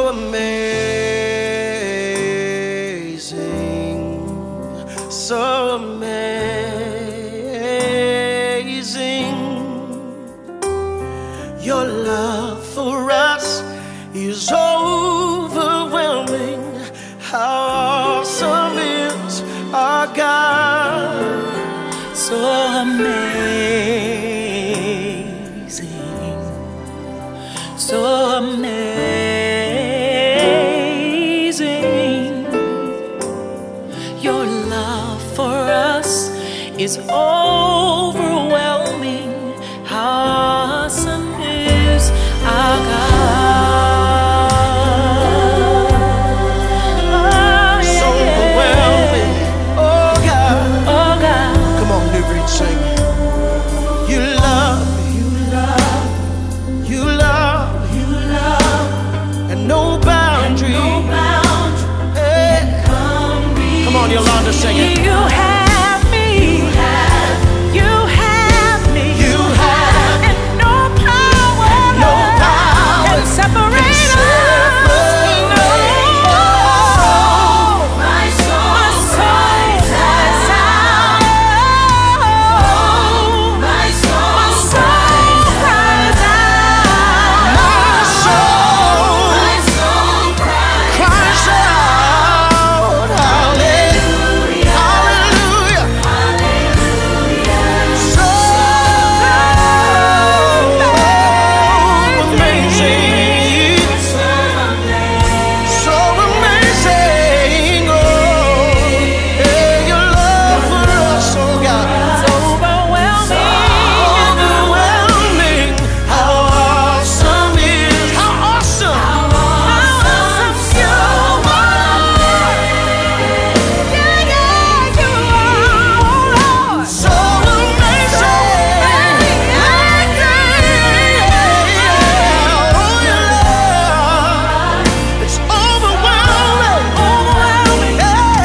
amazing, so amazing. Your love for us is overwhelming. How awesome is our God. So amazing, so amazing. Your love for us is overwhelming. How awesome is our God. Oh, yeah. So overwhelming. Oh God. Oh God. Come on, New Breed, sing. You love, you love, you love, you love, and no boundary. No boundary. Hey. Come on, Yolanda, sing it. You have me. You have. You have me. You have. And no power. And no power can separate us. My soul cries out. My soul My soul cries out. My soul cries out. Hallelujah. Hallelujah. So amazing. So amazing. Oh, yeah, your love for us, oh God. It's overwhelming. Overwhelming. How awesome is, how awesome. How awesome you are. Yeah, yeah, you are, Lord. So amazing. Oh, your love. It's overwhelming. Overwhelming.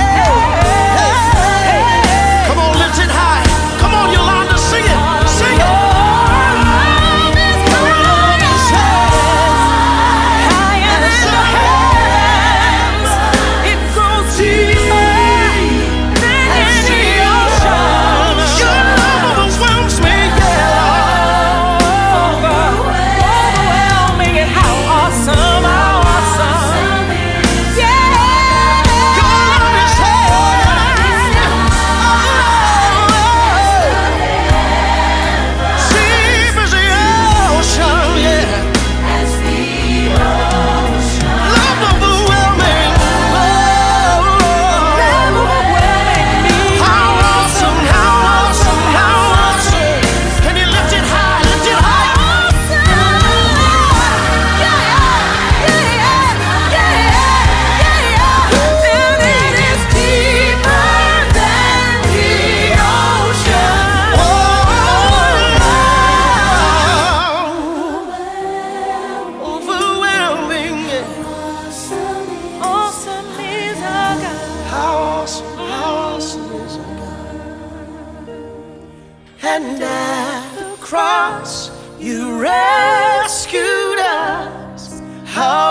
Come on, lift it high. Come on, Yolanda, sing it. Sing it. Your love overwhelms me, deep as the ocean, yeah. Love overwhelming. How awesome, how awesome, how awesome. Can you lift it high, lift it high? Overwhelming. How awesome is our God. And at the cross, you rescued us. How